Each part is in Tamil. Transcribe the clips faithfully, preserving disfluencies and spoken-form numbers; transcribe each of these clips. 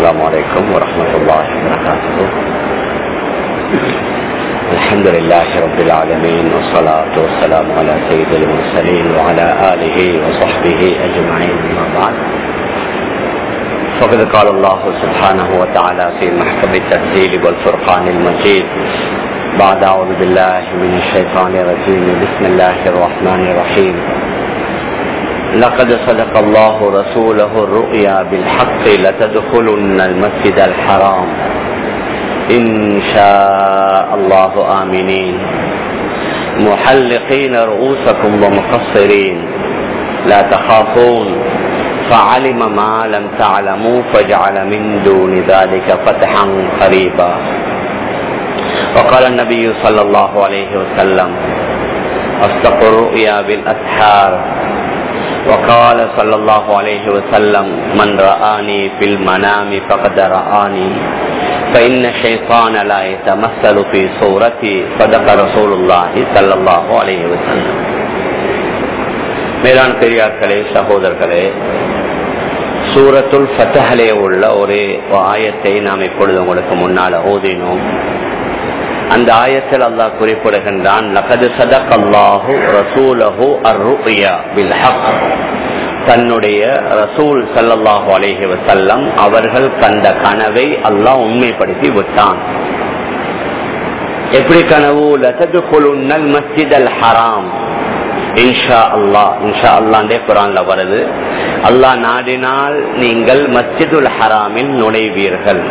السلام عليكم ورحمة الله وبركاته. الحمد لله رب العالمين والصلاة والسلام على سيد المرسلين وعلى آله وصحبه أجمعين. أما بعد، فقد قال الله سبحانه وتعالى في محكم التنزيل والفرقان المجيد بعد أعوذ بالله من الشيطان الرجيم بسم الله الرحمن الرحيم. لقد صدق الله رسوله الرؤيا بالحق لتدخلن المسجد الحرام إن شاء الله آمنين محلقين رؤوسكم ومقصرين لا تخافون فعلم ما لم تعلموا فجعل من دون ذلك فتحا قريبا. وقال النبي صلى الله عليه وسلم أصدق الرؤيا بالأسحار. وقال صلى الله عليه وسلم من رآني في المنام فقد رآني فإن الشيطان لا يتمثل في صورتي صدق رسول الله صلى الله عليه وسلم. மேலான பெரியார்களே, சகோதரர்களே, சூரத்துல் ஃபத்ஹிலே உள்ள ஒரு ஆயத்தை நாம் இப்பொழுது உங்களுக்கு முன்னால் ஓதினோம். அந்த ஆயத்தில் அல்லாஹ் குறிப்பிடுகின்றான், லகது ஸதகல்லாஹு ரசூலஹு அர்-ருயா பில் ஹக். தன்னுடைய ரசூல் ஸல்லல்லாஹு அலைஹி வஸல்லம் அவர்கள் கண்ட கனவை அல்லாஹ் உண்மைப்படுத்தி விட்டான். எப்படி கனவு? லததுகுலுன்னல் மஸ்ஜிதல் ஹராம் இன்ஷா அல்லாஹ். இன்ஷா அல்லாஹ்ன்றே குர்ஆன்ல வருது. அல்லாஹ் நாடினால் நீங்கள் மஸ்ஜிதுல் ஹராமில் நுழைவீர்கள்.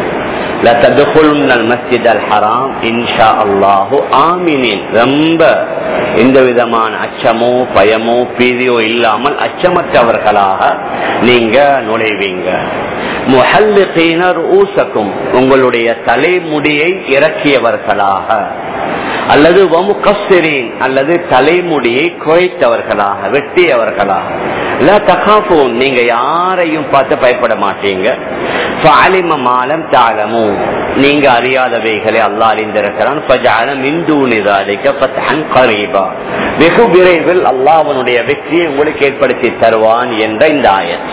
ரொம்ப எந்த விதமான அச்சமோ பயமோ பீதியோ இல்லாமல் அச்சமற்றவர்களாக நீங்க நுழைவீங்க. முஹல்லிகீன ரூஸக்கும், உங்களுடைய தலைமுடியை இறக்கியவர்களாக, அல்லது வமுகஸ்ஸிரீன், அல்லது தலைமுடியை குறைத்தவர்களாக, வெட்டியவர்களாக. லா தகாஃபூன், நீங்க யாரையும் பார்த்து பயப்பட மாட்டீங்க. ஃபஅலிம மா லம் தஅலமூ, நீங்க அறியாதவைகளை அல்லாஹ் அறிந்திருக்கிறான். ஃபஜஅல மின் தூனி ஸாலிக ஃபத்ஹன் கரீபா, வெகு விரைவில் அல்லாஹ் அவனுடைய வெற்றியை உங்களுக்கு ஏற்படுத்தி தருவான் என்ற இந்த ஆயத்.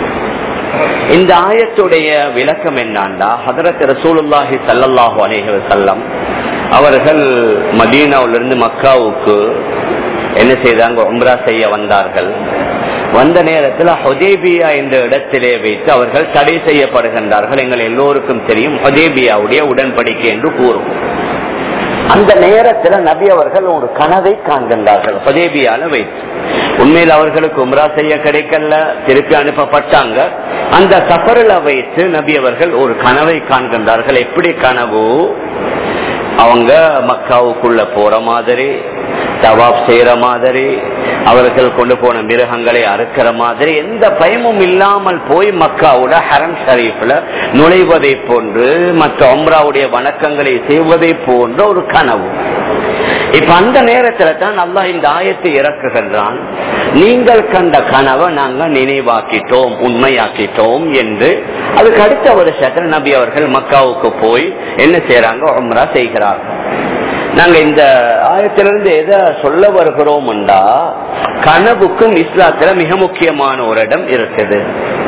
இந்த ஆயத்துடைய விளக்கம் என்னன்னா, ஹதரத் ரசூலுல்லாஹி ஸல்லல்லாஹு அலைஹி வஸல்லம் அவர்கள் மதீனாவிலிருந்து மக்காவுக்கு என்ன செய்தாங்க? உம்ரா செய்ய வந்தார்கள். வந்த நேரத்தில் ஹுதைபியா என்ற இடத்திலே வைத்து அவர்கள் தடை செய்யப்படுகின்றார்கள். எங்கள் எல்லோருக்கும் தெரியும், ஹுதைபியாவுடைய உடன்படிக்கை என்று கூறும். அந்த நேரத்தில் நபி அவர்கள் ஒரு கனவை காண்கின்றார்கள் ஹுதைபியால வைத்து. உண்மையில் அவர்களுக்கு உம்ரா செய்ய கிடைக்கல, திருப்பி அனுப்பப்பட்டாங்க. அந்த சஃபரில் வைத்து நபி அவர்கள் ஒரு கனவை காண்கின்றார்கள். எப்படி கனவு? அவங்க மக்காவுக்குள்ள போற மாதிரி, தவாப் செய்யற மாதிரி, அவர்கள் கொண்டு போன மிருகங்களை அறுக்கிற மாதிரி, எந்த பயமும் இல்லாமல் போய் மக்காவோட ஹரம் ஷரீஃப்ல நுழைவதை போன்று, மற்ற உம்ராவுடைய வணக்கங்களை செய்வதை போன்ற ஒரு கனவு. இப்ப அந்த நேரத்துல தான் அல்லாஹ் இந்த ஆயத்தை இறக்குகின்றான். நீங்கள் கண்ட கனவை நாங்க நினைவாக்கிட்டோம், உண்மையாக்கிட்டோம் என்று. அதுக்கு அடுத்த வருஷத்துல நபி அவர்கள் மக்காவுக்கு போய் என்ன செய்யறாங்க? உம்ரா செய்கிறார்கள். நாங்க இந்த ஆயத்திலிருந்து எதை சொல்ல வருகிறோம் என்றா, கனவுக்கும் இஸ்லாத்துல மிக முக்கியமான ஒரு இடம் இருக்குது.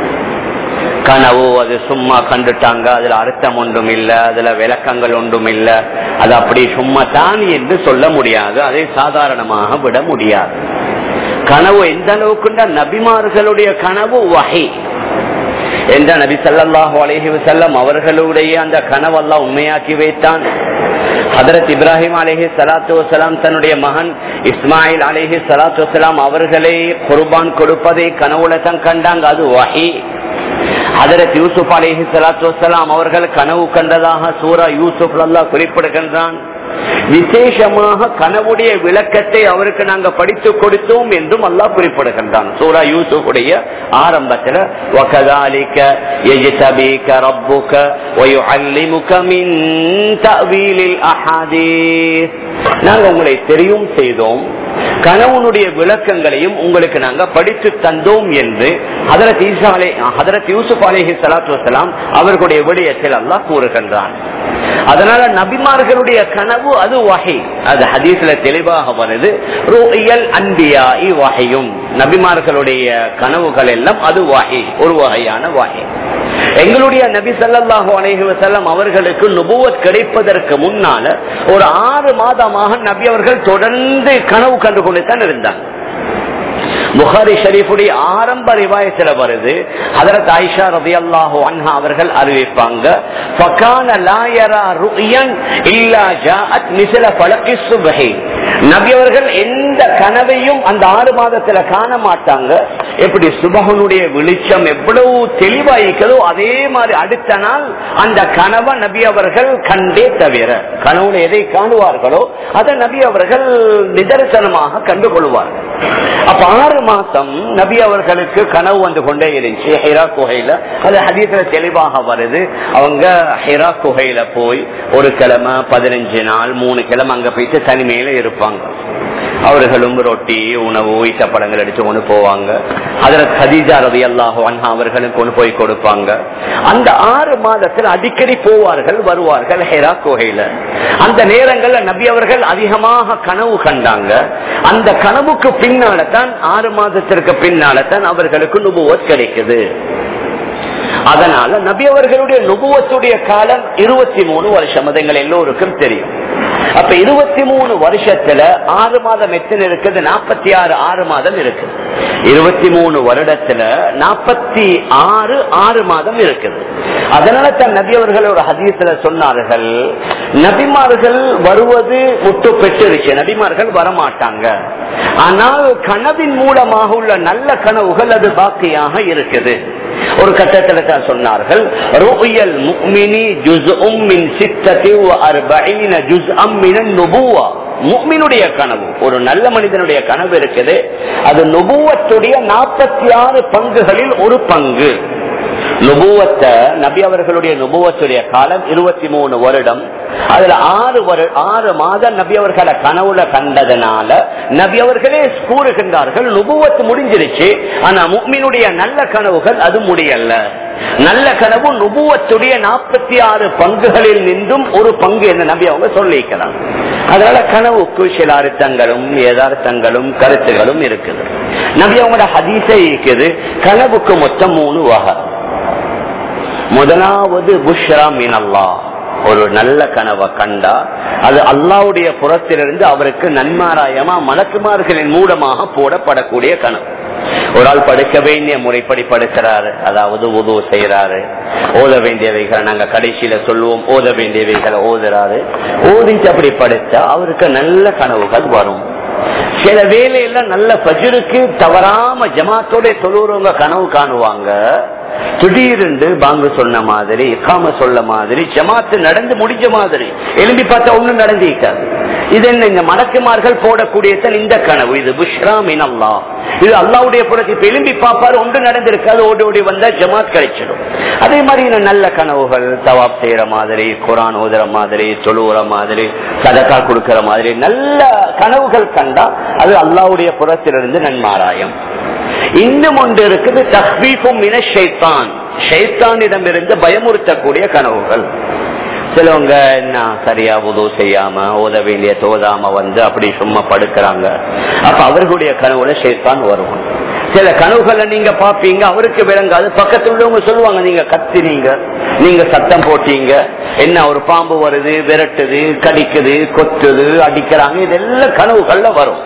கனவு அது சும்மா கண்டுட்டாங்க, அதுல அர்த்தம் ஒன்றும் இல்லை, அதுல விளக்கங்கள் ஒன்றும் இல்லை, அது அப்படி சும்மா தான் என்று சொல்ல முடியாது, அதை சாதாரணமாக விட முடியாது. கனவு எந்த அளவுக்குண்டா, நபிமார்களுடைய கனவு வஹி என்ற நபி ஸல்லல்லாஹு அலைஹி வஸல்லம் அவர்களுடைய அந்த கனவு அல்லாஹ் உண்மையாக்கி வைத்தான். ஹதரத் இப்ராஹிம் அலைஹி ஸலாத்து வஸலாம் தன்னுடைய மகன் இஸ்மாயில் அலைஹி ஸலாத்து வஸலாம் அவர்களை குர்பான் கொடுப்பதை கனவுல தான் கண்டாங்க, அது வஹி. ஹதரத் யூசுப் அலைஹி ஸலாத்து வஸலாம் அவர்கள் கனவு கண்டதாக சூரா யூசுப்ல அல்லாஹ் குறிப்பிடுகின்றான். விசேஷமாக கனவுடைய விளக்கத்தை அவருக்கு நாங்க படித்து கொடுத்தோம் என்றும் அல்லாஹ் குறிப்பிடுகின்றான். சூரா யூசுஃபுடைய ஆரம்பத்துல வகதாலிக யஜ்தபீக ரப்புக வயுஅல்லிமுக மின் தஅவீலில் அஹாதீஸ், நாங்க உங்களை தெரியும் செய்தோம், கனவுனுடைய விளக்கங்களையும் உங்களுக்கு நாங்க படித்து தந்தோம் என்று ஹதரத் ஈசா அலை ஹதரத் யூசுப் அலைஹி ஸலாத்து வஸலாம் அவர்களுடைய விடயத்தில் அல்லாஹ் கூறுகின்றான். அதனால நபிமார்களுடைய கனவு அது வஹி, அது ஹதீஸ்ல தெளிவாக வருது. ருயல் அன்பியாஇ வஹியும், நபிமார்களுடைய கனவுகள் எல்லாம் அது வஹி, ஒரு வகையான வஹி. எங்களுடைய நபி ஸல்லல்லாஹு அலைஹி வஸல்லம் அவர்களுக்கு நுபுவத் கிடைப்பதற்கு முன்னால ஒரு ஆறு மாதமாக நபி அவர்கள் தொடர்ந்து கனவு கண்டு கொண்டுதான் இருந்தாங்க. புகாரி ஷரீஃபுடைய ஆரம்ப ரிவாயத்துல வருது, ஹஜ்ரத் ஆயிஷா ரலியல்லாஹு அன்ஹா அவர்கள் அறிவிப்பாங்க, ஃபகான லா யரா ருயன் இல்லா ஜாஅத் மிஸ்ல ஃபலகி சுப்ஹி. நபி அவர்கள் எந்த கனவையும் அந்த ஆறு மாதத்துல காண மாட்டாங்க. எப்படி சுபஹனுடைய வெளிச்சம் எவ்வளவு தெளிவாயிக்கிறதோ அதே மாதிரி அடுத்த நாள் அந்த கனவை நபி அவர்கள் கண்டே தவிர, கனவுல எதை காணுவார்களோ அதை நபி அவர்கள் நிதர்சனமாக கண்டுகொள்வார்கள். அப்ப ஆறு மாசம் நபி அவர்களுக்கு கனவு வந்து கொண்டே இருந்துச்சு ஹிரா குகையில. அது ஹதீஸ்ல தெளிவாக வருது. அவங்க ஹிரா குகையில போய் ஒரு கிழமை பதினஞ்சு நாள் மூணு கிழமை அங்க போயிட்டு தனிமையில இருப்பாங்க. அவர்களும் ரொட்டி உணவு ஈட்டப்படங்கள் எடுத்து கொண்டு போவாங்க. ஹஜ்ரத் கதீஜா ரலியல்லாஹு அன்ஹா அவர்களும் கொண்டு போய் கொடுப்பாங்க. அந்த ஆறு மாதத்தில் அடிக்கடி போவார்கள் வருவார்கள் ஹிரா குகையில. அந்த நேரங்கள்ல நபி அவர்கள் அதிகமாக கனவு கண்டாங்க. அந்த கனவுக்கு பின்னால தான் ஆறு மாதத்திற்கு பின்னால தான் அவர்களுக்கு நுபுவத் கிடைக்குது. அதனால நபி அவர்களுடைய நுபுவத்துடைய காலம் இருபத்தி மூணு வருஷம். அது எங்கள் எல்லோருக்கும் தெரியும். அப்ப இருபத்தி மூணு வருஷத்துல ஆறு மாதம் எத்தனை இருக்குது? நாற்பத்தி ஆறு ஆறு மாதம் இருக்கு. இருபத்தி மூணு வருடத்துல நாற்பத்தி ஆறு ஆறு மாதம் இருக்குது. அதனால தான் நபி அவர்கள் ஒரு ஹதீஸ்ல சொன்னார்கள், நபிமார்கள் வருவது முட்டு பெற்றிருச்சு, நபிமார்கள் வரமாட்டாங்க. ஆனால் கனவின் மூலமாக உள்ள நல்ல கனவுகள் அது பாக்கியாக இருக்குது. ஒரு கட்டத்தில் தான் சொன்னார்கள், ருயல் முஃமினி ஜுஸ்உம் மின் சித்தத்தி வ அர்பஈன ஜுஸ்அம் மினன் நுபுவா. முஃமினுடைய கனவு, ஒரு நல்ல மனிதனுடைய கனவு இருக்குது, அது நுபுவத்துடைய நாற்பத்தி ஆறு பங்குகளில் ஒரு பங்கு. நுபுவத்தை நபி அவர்களுடைய நுபுவத்துடைய காலம் இருபத்தி மூணு வருடம். அதுல ஆறு ஆறு மாதம் நபி அவர்களை கனவுல கண்டதனால நபி அவர்களே கூறுகின்றார்கள், நுபுவத்து முடிஞ்சிருச்சு, ஆனா முஃமினுடைய நல்ல கனவுகள் அது முடியல. நல்ல கனவு நுபுவத்துடைய நாற்பத்தி ஆறு பங்குகளில் நின்றும் ஒரு பங்கு என்று நபி அவங்க சொல்லிக்கிறாங்க. அதனால கனவுக்கு சில அர்த்தங்களும் யதார்த்தங்களும் கருத்துகளும் இருக்குது. நபி அவங்களோட ஹதீஸே இருக்குது, கனவுக்கு மொத்தம் மூணு வகை. முதலாவது புஷ்ரா மின் அல்லாஹ், ஒரு நல்ல கனவை கண்டா அது அல்லாஹ்வுடைய புறத்திலிருந்து அவருக்கு நன்மாராயமா மலக்குமார்களின் மூலமாக போடப்படக்கூடிய கனவு. ஒரு ஆள் படுக்க வேண்டிய முறைப்படி படுக்கிறாரு, அதாவது உது செய்யறாரு, ஓத வேண்டியவைகளை நாங்க கடைசியில சொல்லுவோம், ஓத வேண்டியவைகளை ஓதுறாரு. ஓதிச்சு அப்படி படுத்தா அவருக்கு நல்ல கனவுகள் வரும். சில வேலையில நல்ல ஃபஜ்ருக்கு தவறாம ஜமாத்தோட தொழுறவங்க கனவு காணுவாங்க. திடீரென்று பாங்கு சொன்ன மாதிரி இக்காம சொல்ல மாதிரி ஜமாத்து நடந்து முடிஞ்ச மாதிரி எழும்பி பார்த்தா ஒண்ணும் நடந்திருக்காது. இது என்ன, இந்த மலக்குமார்கள் போடக்கூடிய இந்த கனவு, இது புஷ்ரா மின் அல்லாஹ். இது அல்லாஹ்வுடைய புறத்தை இப்ப எழும்பி பார்ப்பாரு, ஒன்று நடந்திருக்காது, ஓடி ஓடி வந்தா ஜமாத் கிடைச்சிடும். அதே மாதிரி நல்ல கனவுகள், தவாப் செய்யற மாதிரி, குரான் ஓதுற மாதிரி, தொழுவுற மாதிரி, சதக்கா கொடுக்கிற மாதிரி நல்ல கனவுகள் கண்டா அது அல்லாஹ்வுடைய புறத்திலிருந்து நன்மாராயம். இன்னும் ஒன்று இருக்குது, தஹ்வீஃபும் மின ஷைத்தான், ஷைத்தானிடமிருந்து பயமுறுத்தக்கூடிய கனவுகள். சிலவங்க என்ன சரியா உது செய்யாம ஓத வேண்டிய தோதாம வந்து அப்படி சும்மா படுக்கிறாங்க. அப்ப அவர்களுடைய கனவுல ஷைத்தான் வருவான். சில கனவுகளை நீங்க பாப்பீங்க, அவருக்கு விளங்காது, பக்கத்துல உள்ளவங்க சொல்லுவாங்க, நீங்க கத்தினீங்க, நீங்க சத்தம் போட்டீங்க, என்ன ஒரு பாம்பு வருது, விரட்டுது, கடிக்குது, கொத்துது, அடிக்கிறாங்க. இதெல்லாம் கனவுகள்ல வரும்.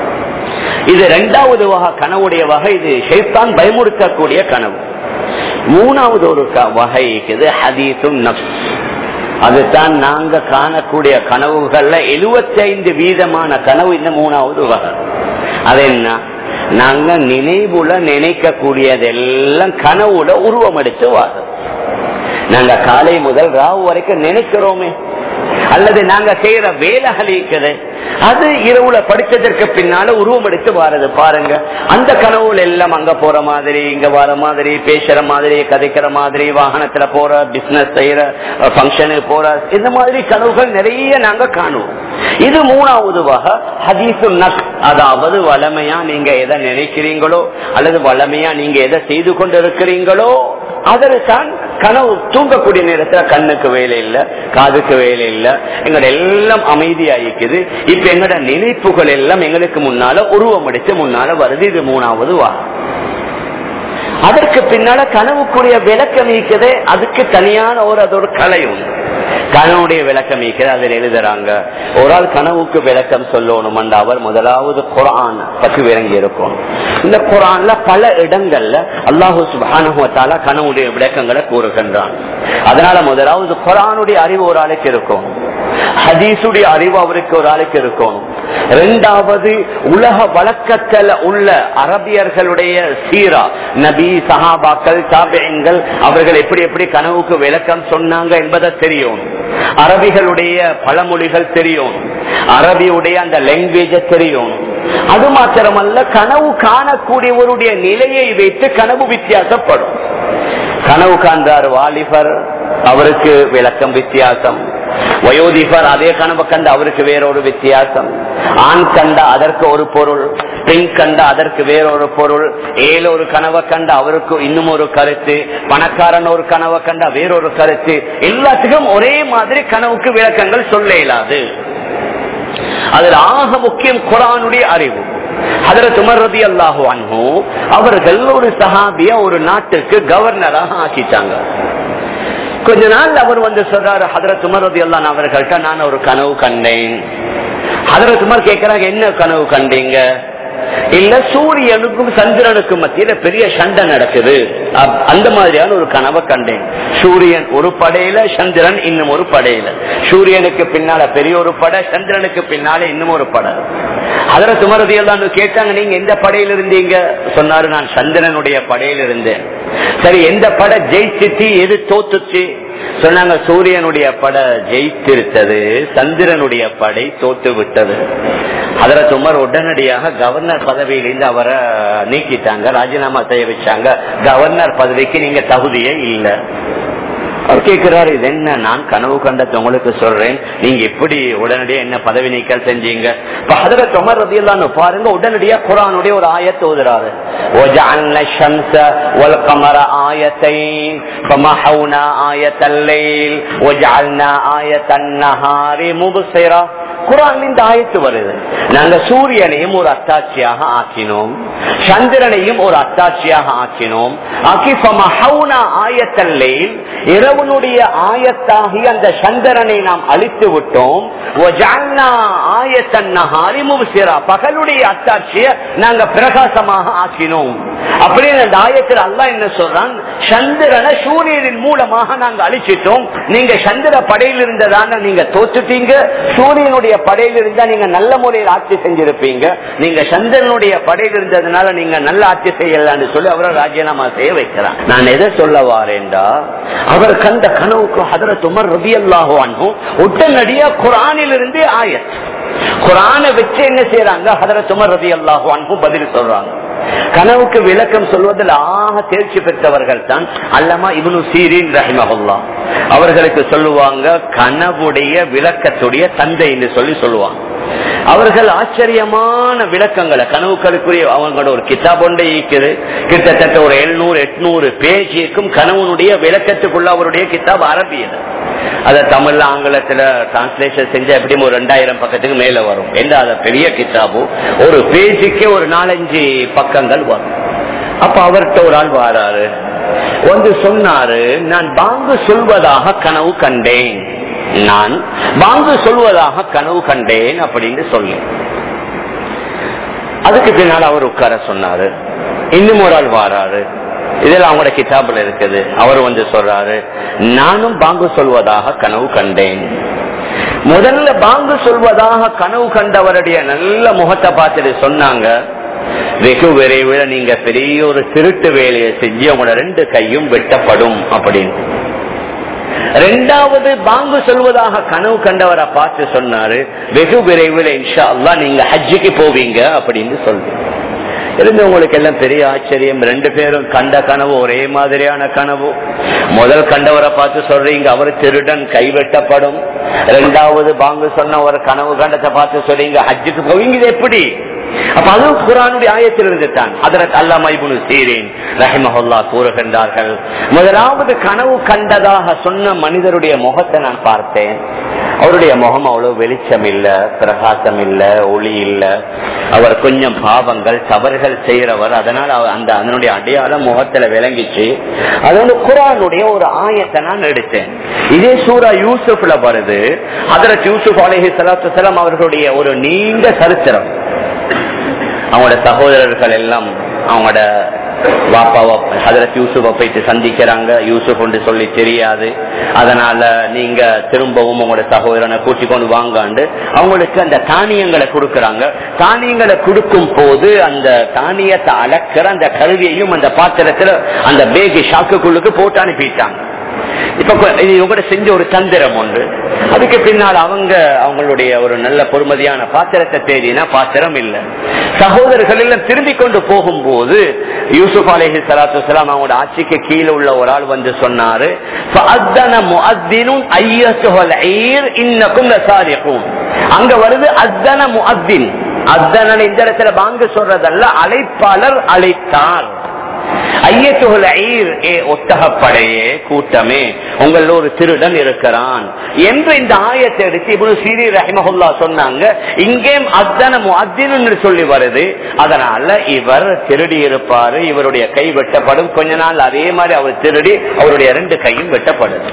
இது இரண்டாவது வகை கனவுடைய வகை, இது ஷைத்தான் பயமுறுத்தக்கூடிய கனவு. மூணாவது ஒரு வகை இருக்குது, ஹதீசுன் நஃப்ஸ். அதுதான் நாங்க காணக்கூடிய கனவுகள்ல எழுபத்தி ஐந்து வீதமான கனவு இந்த மூணாவது வகை. அது என்ன, நாங்க நினைவுல நினைக்க கூடியதெல்லாம் கனவுல உருவம் எடுத்து வாழும். நாங்க காலை முதல் ராவு வரைக்கும் நினைக்கிறோமே, அல்லது நாங்க செய்யற வேலைகள் இருக்குது, அது இரவுல படிச்சதற்கு பின்னால உருவம் எடுத்து வாரது பாருங்க. அந்த கனவுல எல்லாம் அங்க போற மாதிரி, இங்க வர மாதிரி, பேசுற மாதிரி, கதைக்கிற மாதிரி, வாகனத்துல போற, பிசினஸ் செய்யற, பங்கனுக்கு போற, இந்த மாதிரி கனவுகள் நிறைய நாங்க காணுவோம். இது மூணாவது வகை ஹதீசுன் நஃப்ஸ். அதாவது வளமையா நீங்க எதை நினைக்கிறீங்களோ அல்லது வளமையா நீங்க எதை செய்து கொண்டு இருக்கிறீங்களோ அதற்கான் கனவு. தூங்கக்கூடிய நேரத்துல கண்ணுக்கு வேலை இல்ல, காதுக்கு வேலை இல்ல, எங்களோட எல்லாம் அமைதியாயிக்குது. இப்ப எங்களோட நினைப்புகள் எல்லாம் எங்களுக்கு முன்னால உருவம் அடிச்சு முன்னால வருது. இது மூணாவது வா. அதற்கு பின்னால கனவுக்குரிய விளக்கம் இருக்குது, அதுக்கு தனியான ஒரு அது ஒரு கலையும் கனவுடைய விளக்கம் இருக்கிறது. அதில் எழுதுறாங்க, ஒரு ஆள் கனவுக்கு விளக்கம் சொல்லணும், அவர் முதலாவது குர்ஆன் பற்றி விளங்கி இருக்கும். இந்த குர்ஆன்ல பல இடங்கள்ல அல்லாஹு சுப்ஹானஹு வ தஆலா கனவுடைய விளக்கங்களை கூறுகின்றான். அதனால முதலாவது குர்ஆனுடைய அறிவு ஒரு ஆளுக்கு இருக்கும், ஹதீஸுடைய அறிவு அவருக்கு ஒரு ஆளுக்கு இருக்கும். இரண்டாவது உலக வழக்கத்தில் உள்ள அரபியர்களுடைய சீரா, நபி, சஹாபாக்கள், தாபிஈன்கள் அவர்கள் எப்படி எப்படி கனவுக்கு விளக்கம் சொன்னாங்க என்பதை தெரியும். அரபிகளுடைய பழமொழிகள் தெரியும், அரபியுடைய அந்த லாங்குவேஜ் தெரியும். அது மாத்திரமல்ல, கனவு காணக்கூடியவருடைய நிலையை வைத்து கனவு வித்தியாசப்படும். கனவு காண்றார் வாலிபர், அவருக்கு விளக்கம் வித்தியாசம். வயோதிபர் அதே கனவு கண்ட அவருக்கு வேறொரு வித்தியாசம். ஆண் கண்ட அதற்கு ஒரு பொருள், பெண் கண்ட அதற்கு வேறொரு பொருள். ஏழு ஒரு கனவை கண்ட அவருக்கு இன்னும் ஒரு கருத்து, பணக்காரன் ஒரு கனவை கண்ட வேறொரு கருத்து. எல்லாத்துக்கும் ஒரே மாதிரி கனவுக்கு விளக்கங்கள் சொல்ல இயலாது. அதில் ஆக முக்கியம் குர்ஆனுடைய அறிவு. ஹஜ்ரத் உமர் ரலியல்லாஹு அன்ஹு அவர்கள் ஒரு சஹாபியா ஒரு நாட்டுக்கு கவர்னராக ஆக்கிட்டாங்க. கொஞ்ச நாள் அவர் வந்து சொல்றாரு, ஹஜ்ரத் உமர் ரலியல்லாஹு அன்ஹு அவர்கள்ட்ட நான் ஒரு கனவு கண்டேன். ஹஜ்ரத் உமர் கேட்கிறாங்க, என்ன கனவு கண்டீங்க? இல்ல சூரியனுக்கும் சந்திரனுக்கும் மத்தியில பெரிய சண்டை நடக்குது, அந்த மாதிரியான ஒரு கனவை கண்டேன். சூரியன் ஒரு படையில, சந்திரன் இன்னும் ஒரு படையில. சூரியனுக்கு பின்னால பெரிய ஒரு படை, சந்திரனுக்கு பின்னால இன்னும் ஒரு படை. ஹஜ்ரத் உமர் ரலியல்லாஹு அன்ஹு கேட்டாங்க, நீங்க எந்த படையில இருந்தீங்க? சொன்னாரு, நான் சந்திரனுடைய படையில இருந்தேன். சரி, எந்த படை ஜெயிச்சிச்சு, எது தோத்துச்சு? சொன்னாங்க, சூரியனுடைய படை ஜெயித்திருத்தது, சந்திரனுடைய படை தோத்து விட்டது. ஹஜ்ரத் உமர் உடனடியாக கவர்னர் பதவியிலிருந்து அவரை நீக்கிட்டாங்க, ராஜினாமா செய்ய வச்சாங்க. கவர்னர் பதவிக்கு நீங்க தகுதியே இல்லை. அவர் கேட்கிறாரு, இது என்ன, நான் கனவு கண்டது உங்களுக்கு சொல்றேன், நீங்க எப்படி உடனடியா என்ன பதவி நீக்கல் செஞ்சீங்க? ஹஜ்ரத் உமர் ரலியல்லாஹு அன்ஹு பாருங்க, உடனடியா குர்ஆனுடைய ஒரு ஆயத் ஓதுறாரு. வஜஅல்னா ஷம்ஸ வல் கமர ஆயத்தைன் ஃபமஹௌனா ஆயத்தல் லைல் வஜஅல்னா ஆயத்தன் நஹாரி முப்ஸிரா. குர்ஆன் இந்த ஆயத்து வருது, நாங்க சூரியனையும் ஒரு அத்தாட்சியாக ஆக்கினோம், சந்திரனையும் ஒரு அத்தாட்சியாக ஆக்கினோம். ஆக்கி ஃபமஹௌனா ஆயத்தல் லைல், இரவனுடைய ஆயத்தாகி அந்த சந்திரனை நாம் அழித்து விட்டோம். பகலுடைய அத்தாட்சியை நாங்க பிரகாசமாக ஆக்கினோம். அப்படின்னு அந்த ஆயத்தில் அல்லாஹ் என்ன சொல்றான், சந்திரனை சூரியனின் மூலமாக நாங்க அழிச்சிட்டோம். நீங்க சந்திர படையில் இருந்ததான நீங்க தோற்றுட்டீங்க, சூரியனுடைய படையில் இருந்தா நீங்க நல்ல முறையில் ஆட்சி செஞ்சிருப்பீங்க. நீங்க சந்திரனுடைய படையில் இருந்ததுனால நீங்க நல்ல ஆட்சி செய்யலான்னு சொல்லி அவரை ராஜினாமா செய்ய வைக்கிறான். நான் எதை சொல்ல வாரேன்டா, அவர் கண்ட கனவுக்கு ஹஜ்ரத் உமர் ரலியல்லாஹு அன்ஹு உடனடியா குர்ஆனில் இருந்து ஆயத், குர்ஆனை வச்சு என்ன செய்யறாங்க, ஹஜ்ரத் உமர் ரலியல்லாஹு அன்ஹு பதில் சொல்றாங்க. கனவுக்கு விளக்கம் சொல்வதில் ஆக தேர்ச்சி பெற்றவர்கள் தான் அல்லமா இப்னு சீரின் ரஹிமஹுல்லாஹ். அவர்களுக்கு சொல்லுவாங்க கனவுடைய விளக்கத்துடைய தந்தை என்று சொல்லி சொல்லுவாங்க. அவர்கள் ஆச்சரியமான விளக்கங்களை கனவுகளுக்குரிய அவங்களோட ஒரு கிதாப் ஒன்றை இருக்குது, கிட்டத்தட்ட ஒரு எழுநூறு எட்நூறு பேஜ் இருக்கும் கனவுனுடைய விளக்கத்துக்குள்ள அவருடைய கிதாப் அரபியது. அத தமிழ்ல ஆங்கிலத்துல டிரான்ஸ்லேஷன் செஞ்சா எப்படியும் ஒரு ரெண்டாயிரம் பக்கத்துக்கு மேல வரும். எந்த அத பெரிய கிதாபு, ஒரு பேஜுக்கே ஒரு நாலஞ்சு பக்கங்கள் வரும். அப்ப அவர்கிட்ட ஒரு ஆள் வாராரு, வந்து சொன்னாரு, நான் பாங்கு சொல்வதாக கனவு கண்டேன், நான் பாங்கு சொல்வதாக கனவு கண்டேன் அப்படின்னு சொல்லி. அதுக்கு பின்னால் அவர் உட்கார சொன்னாரு. இன்னும் ஒரு ஆள் வாராரு, இதெல்லாம் அவங்களோட கிதாபுல இருக்குது. அவர் வந்து சொல்றாரு, நானும் பாங்கு சொல்வதாக கனவு கண்டேன். முதல்ல பாங்கு சொல்வதாக கனவு கண்டவருடைய நல்ல முகத்தை பார்த்துட்டு சொன்னாங்க, வெகு விரைவில் நீங்க பெரிய ஒரு திருட்டு வேலையை செஞ்சு அவங்களோட ரெண்டு கையும் வெட்டப்படும் அப்படின்னு. ரெண்டாவது பாங்கு சொல்வதாக கனவு கண்டவரை பார்த்து சொன்னாரு, வெகு விரைவில் இன்ஷா அல்லாஹ் நீங்க ஹஜ்ஜுக்கு போவீங்க அப்படின்னு சொல்லி. இருந்து உங்களுக்கு எல்லாம் பெரிய ஆச்சரியம், ரெண்டு பேரும் கண்ட கனவு ஒரே மாதிரியான கனவு. முதல் கண்டவரை பார்த்து சொல்றீங்க அவர் திருடன் கைவெட்டப்படும், ரெண்டாவது பாங்கு சொன்ன ஒரு கனவு கண்டத்தை பார்த்து சொல்றீங்க ஹஜ்ஜுக்கு போவீங்க. இது எப்படி? அப்ப அதுவும் குர்ஆனுடைய ஆயத்தில் இருந்துதான். ஹஜ்ரத் அல்லாமா இப்னு சீரின் ரஹிமஹுல்லாஹ் கூறுகின்றார்கள், முதலாவது கனவு கண்டதாக சொன்ன மனிதருடைய முகத்தை நான் பார்த்தேன். அவருடைய முகம் அவ்வளவு வெளிச்சம் இல்ல, பிரகாசம் இல்ல, ஒளி இல்ல. அவர் கொஞ்சம் பாவங்கள் தவறுகள் செய்யறவர். அதனால அந்த அதனுடைய அடையாளம் முகத்துல விளங்கிச்சு. அது வந்து குர்ஆனுடைய ஒரு ஆயத்தை நான் எடுத்தேன். இதே சூரா யூசுப்ல வருது. ஹஜ்ரத் யூசுப் அலைஹிஸ்ஸலாத்து வஸலாம் அவர்களுடைய ஒரு நீண்ட சரித்திரம். அவங்களோட சகோதரர்கள் எல்லாம் அவங்களோட வாப்பாவை ஹஜ்ரத் யூசுஃபை போயிட்டு சந்திக்கிறாங்க. யூசுப் ஒன்று சொல்லி தெரியாது, அதனால நீங்க திரும்பவும் உங்களோட சகோதரனை கூட்டிக் கொண்டு வாங்காண்டு அவங்களுக்கு அந்த தானியங்களை கொடுக்கறாங்க. தானியங்களை கொடுக்கும் போது அந்த தானியத்தை அளக்கிற அந்த கருவியையும் அந்த பாத்திரத்துல அந்த பேகி ஷாக்குக்குள்ளுக்கு போட்டு அனுப்பிட்டாங்க. இப்ப இவங்க செஞ்ச ஒரு தந்திரம் ஒன்று. அதுக்கு பின்னால் அவங்க அவங்களுடைய ஒரு நல்ல பொறுமதியான பாத்திரத்தை தேடினா பாத்திரம் இல்லை. சகோதரர்கள் எல்லாம் திரும்பி கொண்டு போகும்போது யூசுப் அலைஹிஸ்ஸலாத்து வஸலாம் அவங்களோட ஆட்சிக்கு கீழே உள்ள ஒரு ஆள் வந்து சொன்னாரு, அங்க வருது அத்தன முஅத்தின். அத்தன இந்த இடத்துல பாங்கு சொல்றதல்ல, அழைப்பாளர் அழைத்தார். ஒட்டகப்படையே கூட்டமே, உங்கள ஒரு திருடன் இருக்கிறான் என்று இந்த ஆயத்தை எடுத்து இப்னு சீரீன் ரஹிமஹுல்லாஹ் சொன்னாங்க. இங்கேயும் அத்தன முஅத்தின் சொல்லி வருது. அதனால இவர் திருடி இருப்பாரு, இவருடைய கை வெட்டப்படும். கொஞ்ச நாள் அதே மாதிரி அவர் திருடி அவருடைய ரெண்டு கையும் வெட்டப்படுது.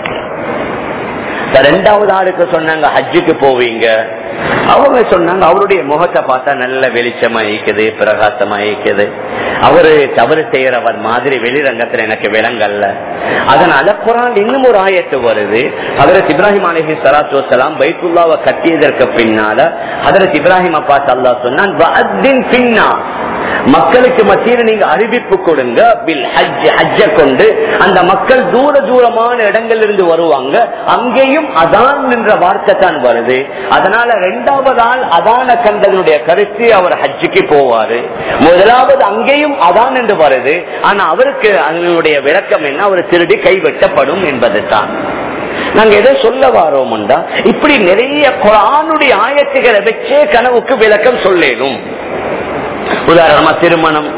ரெண்டாவது ஆளுக்கு சொன்னாங்க ஹஜ்ஜுக்கு போவீங்க. அவங்க சொன்னாங்க அவருடைய முகத்தை பார்த்தா நல்ல வெளிச்சமா இருக்குது, பிரகாசமா இருக்குது. அவரு தவறு செய்யறவர் மாதிரி வெளிரங்கத்துல எனக்கு விளங்கல்ல. அதனால குர்ஆன் இன்னும் ஒரு ஆயத்து வருது. ஹஜ்ரத் இப்ராஹிம் அலைஹிஸ்ஸலாத்து வஸலாம் பைத்துல்லாவை கட்டியதற்கு பின்னால ஹஜ்ரத் இப்ராஹிம் பார்த்து அல்லாஹ் சொன்னான், வஅத்தின் ஃபின்னாஸ், மக்களுக்கு மத்தியில் நீங்க அறிவிப்பு கொடுங்க பில் ஹஜ், ஹஜ்ஜ கொண்டு. அந்த மக்கள் தூர தூரமான இடங்கள் இருந்து வருவாங்க, அங்கேயும் அதான் என்ற வார்த்தை தான் வருது. அதனால இரண்டாவது ஆள் அதான கண்டதனுடைய கருத்து அவர் ஹஜ்ஜுக்கு போவாரு. முதலாவது அங்கேயும் அதான் என்று வருது. ஆனா அவருக்கு அதனுடைய விளக்கம் என்ன, அவர் திருடி கைவெட்டப்படும் என்பது தான். நாங்க எதை சொல்ல வாரோம்டா, இப்படி நிறைய குர்ஆனுடைய ஆயத்துகளை வச்சே கனவுக்கு விளக்கம் சொல்லேனும். உதாரணமா திருமணம்,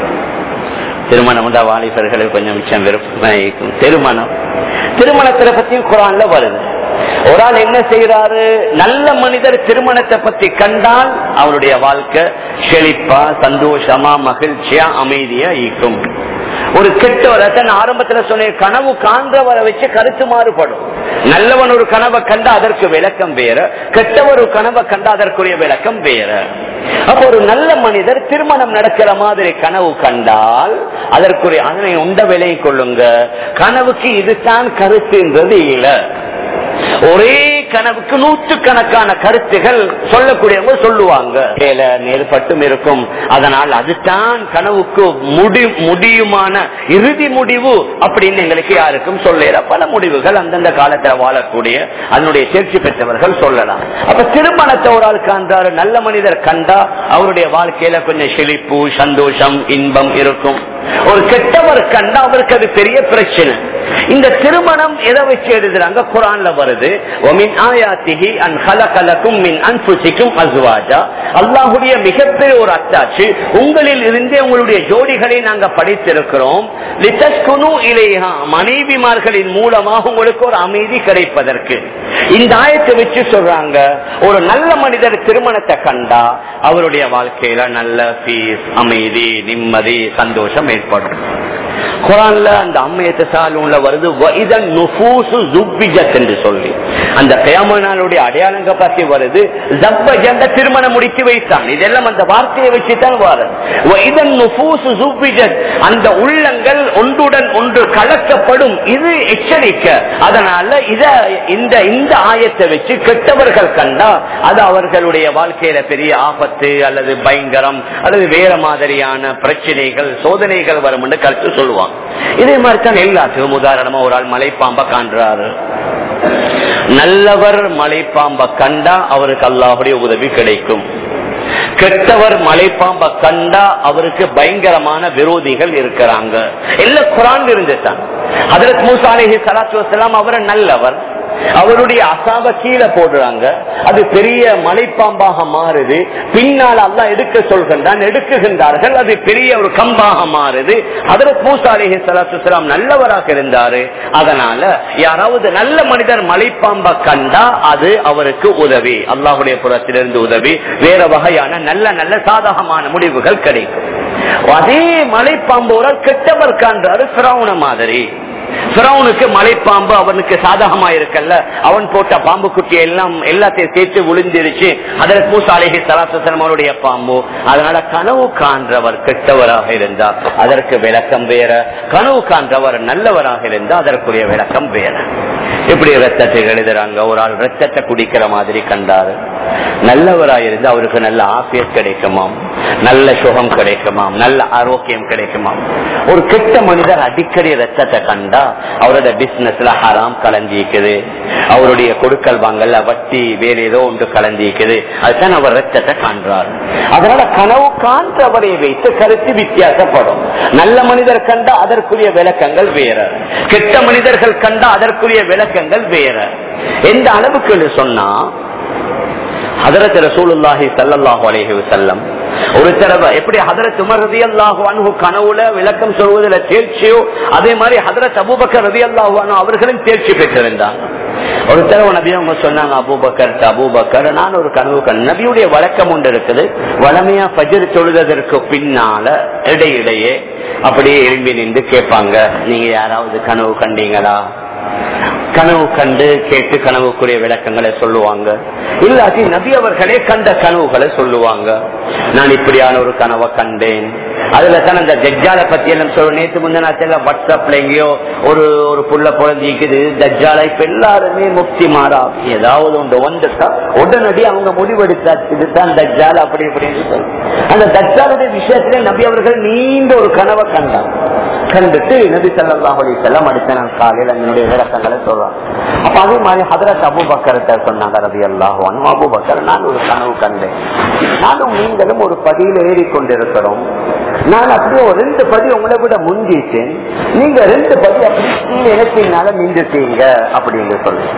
திருமணம் வாலிபர்களுக்கு கொஞ்சம் மிச்சம் விருப்பம். திருமணம் திருமணத்தை பத்தியும் குர்ஆன்ல வருது. ஒரு ஆள் என்ன செய்யறாரு, நல்ல மனிதர் திருமணத்தை பத்தி கண்டால் அவருடைய வாழ்க்கை செழிப்பா, சந்தோஷமா, மகிழ்ச்சியா, அமைதியா இருக்கும். ஒரு கெட்டவரை ஆரம்பத்துல சொன்ன கனவு காண்றவரை வச்சு கருத்து மாறுபடும். நல்லவன் ஒரு கனவை கண்டா அதற்கு விளக்கம் வேற, கெட்டவர் ஒரு கனவை கண்டா அதற்குரிய விளக்கம் வேற. அப்ப ஒரு நல்ல மனிதர் திருமணம் நடக்கிற மாதிரி கனவு கண்டால் அதற்குரிய அதனை உண்ட விலை கொள்ளுங்க. கனவுக்கு இதுதான் கருத்துன்றது இல்ல. ஒரே கனவுக்கு நூற்றுக்கணக்கான கருத்துகள் சொல்லக்கூடியவங்க சொல்லுவாங்க. நேர்பட்டும் இருக்கும். அதனால் அதுதான் கனவுக்கு முடி முடியுமான இறுதி முடிவு அப்படின்னு எங்களுக்கு யாருக்கும் சொல்ல. பல முடிவுகள் அந்தந்த காலத்தில் வாழக்கூடிய அதனுடைய தேர்ச்சி பெற்றவர்கள் சொல்லலாம். அப்ப திருமணத்தை ஒரு ஆள் காண்றாரு, நல்ல மனிதர் கண்டா அவருடைய வாழ்க்கையில கொஞ்சம் செழிப்பு, சந்தோஷம், இன்பம் இருக்கும். ஒரு கெட்டவர் கண்டா அவருக்கு அது பெரிய பிரச்சனை. இந்த திருமணம் எதை வச்சு எழுதுறாங்க, குர்ஆன்ல வருது. அல்லாஹுடைய மிகப்பெரிய ஒரு அத்தாட்சி, உங்களில் இருந்தே உங்களுடைய ஜோடிகளை நாங்கள் படைத்திருக்கிறோம். மனைவிமார்களின் மூலமாக உங்களுக்கு ஒரு அமைதி கிடைப்பதற்கு. இந்த ஆயத்தை வச்சு சொல்றாங்க, ஒரு நல்ல மனிதர் திருமணத்தை கண்டா அவருடைய வாழ்க்கையில நல்ல பீஸ், அமைதி, நிம்மதி, சந்தோஷம் ஏற்படும். குர்ஆன்ல அந்த அம்மையத்தை சாலுல வருது வைதன் நுஃபூசு ஸுப்பிஜத் என்று சொல்லி அந்த கியாமத் நாளுடைய அடையாளங்க பத்தி வருது. ஸப்பஜந்த திருமணம் முடித்து வைத்தான். இதெல்லாம் அந்த வார்த்தையை வச்சு தான் வருது. வைதன் நுஃபூசு ஸுப்பிஜத், அந்த உள்ளங்கள் ஒன்றுடன் ஒன்று கலக்கப்படும். இது எச்சரிக்கை. அதனால இத இந்த இந்த ஆயத்தை வச்சு கெட்டவர்கள் கண்டா அது அவர்களுடைய வாழ்க்கையில பெரிய ஆபத்து அல்லது பயங்கரம் அல்லது வேற மாதிரியான பிரச்சனைகள், சோதனைகள் வரும் என்று கருத்து சொல்லுவாங்க. இதே மாதிரி தான் எல்லாத்துக்கும். உதாரணமா ஒரு ஆள் மலைப்பாம்ப காண்றாரு. நல்லவர் மலைப்பாம்ப கண்டா அவருக்கு அல்லாஹ்வுடைய உதவி கிடைக்கும். கெட்டவர் மலைப்பாம்ப கண்டா அவருக்கு பயங்கரமான விரோதிகள் இருக்கிறாங்க. எல்லாம் குர்ஆன் இருந்துதான். ஹஜ்ரத் மூசா அலைஹிஸ்ஸலாத்து வஸலாம் அவர் நல்லவர். அவருடைய அசாப கீழே போடுறாங்க, அது பெரிய மலைப்பாம்பாக மாறுது. பின்னால் அல்லாஹ் எடுக்க சொல்கின்றான், எடுக்குகின்றார்கள், அது பெரிய ஒரு கம்பாக மாறுது. ஹஜ்ரத் மூசா அலைஹிஸ்ஸலாத்து வஸ்ஸலாம் நல்லவராக இருந்தாரு. அதனால யாராவது நல்ல மனிதர் மலைப்பாம்பை கண்டா அது அவருக்கு உதவி, அல்லாஹ்வுடைய புறத்திலிருந்து உதவி, வேற வகையான நல்ல நல்ல சாதகமான முடிவுகள் கிடைக்கும். அதே மலைப்பாம்பு ஒரு கெட்டவர் காண்றாரு ஃபிரௌன மாதிரி. ஃபிரௌனுக்கு மலைப்பாம்பு அவனுக்கு சாதகமா இருக்கல்ல, அவன் போட்ட பாம்பு குட்டி எல்லாம் எல்லாத்தையும் சேர்த்து விழுந்திருச்சு. ஹஜ்ரத் மூசா அலைஹிஸ்ஸலாத்து வஸ்ஸலாம் அவருடைய பாம்பு. அதனால கனவு காண்றவர் கெட்டவராக இருந்தார், அதற்கு விளக்கம் வேற. கனவு காண்றவர் நல்லவராக இருந்தார், அதற்குரிய விளக்கம் வேற. இப்படி ரத்தத்தை எழுதுறாங்க. ஒரு ஆள் ரத்தத்தை குடிக்கிற மாதிரி கண்டாரு, நல்லவராயிருந்து அவருக்கு நல்ல ஆபியத் கிடைக்குமாம், நல்ல சுகம் கிடைக்குமாம், நல்ல ஆரோக்கியம் கிடைக்குமாம். ஒரு கெட்ட மனிதர் அடிக்கடி ரத்தத்தை கண்டா அவரோட பிசினஸ்ல ஹராம் கலந்திக்குது, அவருடைய கொடுக்கல் வாங்கல்ல வட்டி வேற ஏதோ ஒன்று கலந்திக்குது. அதுதான் அவர் ரத்தத்தை காண்றார். அதனால கனவு காண்றவரை வைத்து கருத்து வித்தியாசப்படும். நல்ல மனிதர் கண்டா அதற்குரிய விளக்கங்கள் வேற, கெட்ட மனிதர்கள் கண்டா அதற்குரிய விளக்கங்கள் வேற. எந்த அளவுக்கு சொன்னா ஹஜ்ரத் ரசூலுல்லாஹி ஸல்லல்லாஹு அலைஹி வஸல்லம் ஒரு தடவை எப்படி ஹஜ்ரத் உமர் ரலியல்லாஹு அன்ஹு கனவுல விளக்கம் சொல்வதில் தேர்ச்சியோ, அதே மாதிரி ஹஜ்ரத் அபூபக்கர் ரலியல்லாஹு அன்ஹு அவர்களும் தேர்ச்சி பெற்றிருந்தாங்க. ஒரு தடவை நபி அவங்க சொன்னாங்க, அபூபக்கர் அபூபக்கர் நான் ஒரு கனவு கண்டேன். நபியுடைய வழக்கம் ஒன்று இருக்குது, வளமையா ஃபஜ்ர் தொழுதற்கு பின்னால இடையிடையே அப்படியே எழும்பி நின்று கேட்பாங்க, நீங்க யாராவது கனவு கண்டீங்களா? கனவு கண்டு கேட்டு கனவுக்குரிய விளக்கங்களை சொல்லுவாங்க. இல்லாட்டி நபி அவர்களே கண்ட கனவுகளை சொல்லுவாங்க. நான் இப்படியான ஒரு கனவை கண்டேன், அதுல தான் அந்த தஜ்ஜாலை பத்தி எல்லாம் சொல்ல. நேற்று முந்தின வாட்ஸ்அப்ல எங்கேயோ ஒரு ஒரு புள்ள குழந்தைக்குது தஜ்ஜாலை. இப்ப எல்லாருமே முக்தி மாறா ஏதாவது ஒன்று வந்துட்டா உடனடி அவங்க முடிவெடுத்தாச்சு இதுதான் தஜ்ஜால் அப்படி இப்படின்னு சொல்லி. அந்த தஜ்ஜாலுடைய விஷயத்திலே நபி அவர்கள் நீண்ட ஒரு கனவை கண்டார். கண்டுட்டு நபி ஸல்லல்லாஹு அலைஹி வஸல்லம் அடுத்த நாள் காலையில் அதனுடைய விளக்கங்களை சொல்றாங்க. அப்ப அதே மாதிரி ஹஜ்ரத் அபூபக்கர்ட்ட சொன்னாங்க ரலியல்லாஹு அன்ஹு, அபூபக்கர் நான் ஒரு கனவு கண்டேன், நானும் நீங்களும் ஒரு படியில ஏறிக்கொண்டிருக்கிறோம், நான் அப்படியே ஒரு ரெண்டு படி உங்களை விட முந்திட்டேன், நீங்க ரெண்டு படி அப்படி கீழே இனத்தினால நின்றுட்டீங்க அப்படின்னு சொல்லி.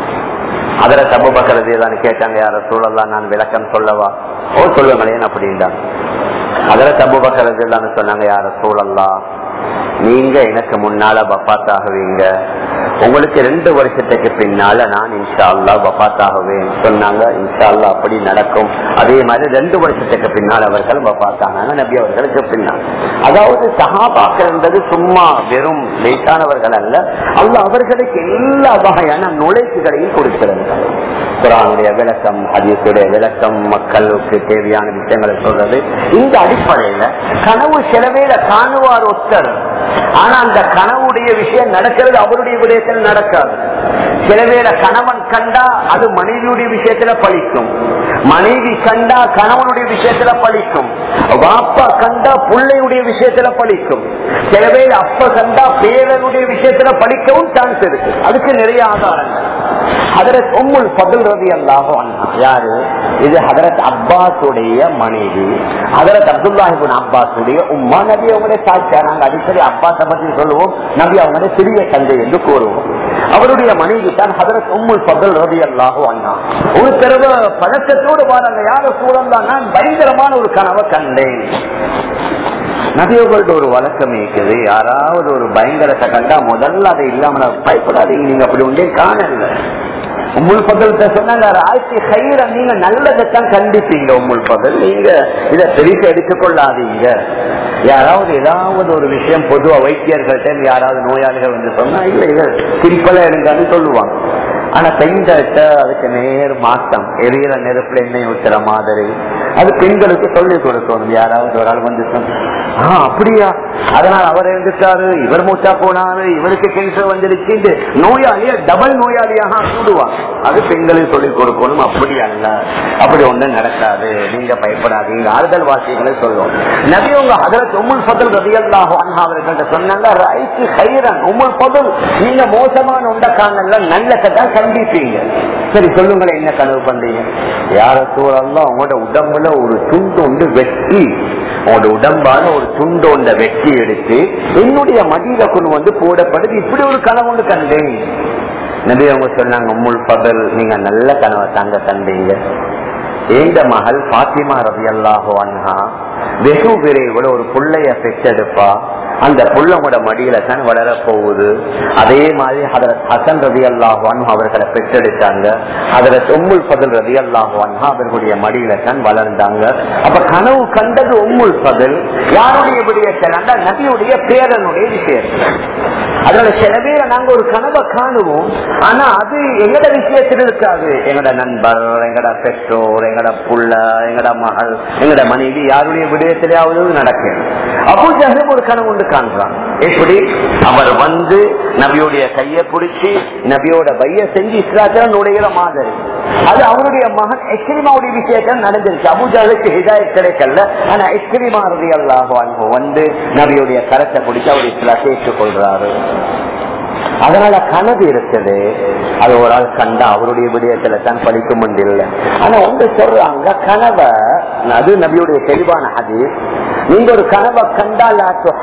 ஹஜ்ரத் அபூபக்கர் ரலியல்லாஹு கேட்டாங்க, யார சூழல்லாம் நான் விளக்கம் சொல்லவா? ஓ சொல்லுங்களேன் அப்படின்றாங்க. ஹஜ்ரத் அபூபக்கர் ரலியல்லாஹு சொன்னாங்க, யார சூழல்லாம் நீங்க எனக்கு முன்னால வஃபாத்தாகுவீங்க, உங்களுக்கு ரெண்டு வருஷத்துக்கு பின்னால நான் இன்ஷா அல்லாஹ் வஃபாத்தாகுவேன் சொன்னாங்க. இன்ஷா அல்லாஹ் அப்படி நடக்கும். அதே மாதிரி ரெண்டு வருஷத்துக்கு பின்னால் அவர்கள் வஃபாத்தானாங்க நபி அவர்களுக்கு பின்னால். அதாவது சஹாபாக்கள் என்பது சும்மா வெறும் லேசானவர்கள் அல்ல, அல்லாஹ் அவர்களுக்கு எல்லா வகையான நுழைவுகளையும் கொடுக்கிறார்கள். குர்ஆனுடைய விளக்கம், ஹதீஸுடைய விளக்கம், மக்களுக்கு தேவையான விஷயங்களை சொல்றது. இந்த அடிப்படையில கனவு செலவேல காணுவார் ஒருத்தர், ஆனா அந்த கனவுடைய விஷயம் நடக்கிறது அவருடைய விடயத்தில் நடக்காது. சில வேளை கணவன் கண்டா அது மனைவியுடைய விஷயத்துல பழிக்கும், மனைவி கண்டா கணவனுடைய விஷயத்துல பழிக்கும், வாப்பா கண்டா பிள்ளையுடைய விஷயத்துல பழிக்கும், சில வேளை அப்ப கண்டா பேரனுடைய விஷயத்துல பழிக்கவும் சான்ஸ் இருக்கு. அதுக்கு நிறைய ஆதாரங்கள். ஹஜ்ரத் உம்முல் ஃபத்ல் ரலியல்லாஹு அன்ஹா யாரு? இது ஹஜ்ரத் அப்பாஸுடைய மனைவி, ஹஜ்ரத் அப்துல்லாஹ் இப்னு அப்பாஸுடைய உம்மா. நபி அவங்களுடைய சாட்சியா நாங்க அடிக்கடி அப்பாஸை பற்றி சொல்லுவோம், நபி அவங்களுடைய சிறிய தந்தை என்று கூறுவோம். அவருடைய மனைவி தான் ஹஜ்ரத் உம்முல் ஃபத்ல் ரலியல்லாஹு அன்ஹா. ஒரு தடவை பழக்கத்தோடு வராங்க, யார சூழல்லாம் நான் பயங்கரமான ஒரு கனவை கண்டேன். நபியோட ஒரு வழக்கம் இருக்குது, யாராவது ஒரு பயங்கரத்தை கண்டா முதல்ல அதை இல்லாம பயப்படாதீங்க, நீங்க அப்படி ஒன்றே காணல. உம்முல் ஃபத்ல் சொன்னாங்க, ஆயிரத்தி ஹைர நீங்க நல்லதைத்தான் கண்டிப்பீங்க உம்முல் ஃபத்ல், நீங்க இதை பெருசு எடுத்துக்கொள்ளாதீங்க. யாராவது ஏதாவது ஒரு விஷயம் பொதுவா வைத்தியர்கள்ட்ட யாராவது நோயாளிகள் வந்து சொன்னா இல்ல இதை சிரிப்பல எடுங்கன்னு சொல்லுவாங்க. ஆனா பெண்கள்கிட்ட அதுக்கு நேர் மாற்றம், எரியிற நெருப்புல எண்ணெய் ஊத்துற மாதிரி அது பெண்களுக்கு சொல்லிக் கொடுக்கணும். யாராவது ஒரு ஆள் வந்து ஆஹ் அப்படியா, அதனால அவர் இருந்துட்டாரு, இவர் மூச்சா போனாரு, இவருக்கு கேன்சர் வந்துருச்சு, நோயாளிய டபுள் நோயாளியாக கூடுவாங்க. அது பெண்களுக்கு சொல்லிக் கொடுக்கணும். அப்படி அல்ல, அப்படி ஒன்றும் நடக்காது, நீங்க பயப்படாதீங்க, ஆறுதல் வாசியங்களை சொல்லுவோம். நபி உங்க ஹஜ்ரத் உம்முல் ஃபத்ல் ரலியல்லாஹு அன்ஹா அவர்கள்ட்ட சொன்னாங்க, ரைட் ஹைரன் உம்முல் ஃபத்ல், நீங்க மோசமான உண்ட காணல நல்லதான் கண்டிப்பீங்க. சரி சொல்லுங்களேன், என்ன கனவு பண்றீங்க? யார சூழல்லாம் உங்களோட உடம்புல ஒரு துண்டு ஒன்று வெட்டி, உங்களோட உடம்பான ஒரு துண்டு ஒன்றை வெட்டி எடுத்து என்னுடைய மடியில கொண்டு வந்து போடப்படுது, இப்படி ஒரு கனவு ஒன்று கண்டேன். நபி அவங்க சொன்னாங்க, உம்முல் ஃபதல், நீங்க நல்ல கனவை தாங்க கண்டீங்க. ஏந்த மகள் பாத்திமா ரலியல்லாஹு அன்ஹா வெகு விரைவில் ஒரு புள்ளைய பெற்றெடுப்பா. அந்த புள்ளோட மடியில தான் வளர போகுது. அதே மாதிரி ஹதரத் ஹசன் ரலியல்லாஹு அன்ஹு அவர்களை பெற்றெடுத்தாங்க. ஹதரத் உம்முல் ஃபதல் ரலியல்லாஹு அன்ஹா அவர்களுடைய மடியில தான் வளர்ந்தாங்க. அப்ப கனவு கண்டது உம்முல் ஃபதல். யாருடைய விடயத்தை? நபியுடைய பேரனுடைய விஷயத்துல. அதனால சில பேரை நாங்க ஒரு கனவை காணுவோம், ஆனா அது எங்கட விஷயத்தில் இருக்காது. எங்கட நண்பர், எங்கட பெற்றோர், எங்கட புள்ள, எங்கட மகள், எங்கட மனைவி, யாருடைய விடயத்திலேயாவது நடக்கும். அபூ ஜஹல் ஒரு கனவு உண்டு காண்றான். எப்படி? அவர் வந்து நபியோடைய கையை பிடிச்சி நபியோட பைய செஞ்சு இஸ்லாத்துல நுழைகிற மாதிரி. அது அவருடைய மகன் இக்ரிமாவுடைய விஷயத்தில் நடந்துருச்சு. அபூ ஜஹலுக்கு ஹிதாயத் கிடைக்கல, ஆனா இக்ரிமா ரலியல்லாஹு அன்ஹு வந்து நபியோடைய கரத்தை பிடிச்சு அவர் இஸ்லாத்தை ஏற்றுக்கொள்றாரு. அதனால கனவு இருக்குது. அது ஒரு ஆள் கண்டா அவருடைய விடயத்துல தான் படிக்க முடியல. ஆனா ஒன்று சொல்றாங்க, கனவை, அது நபியுடைய தெளிவான ஹதீஸ், நீங்க ஒரு கனவை கண்டால்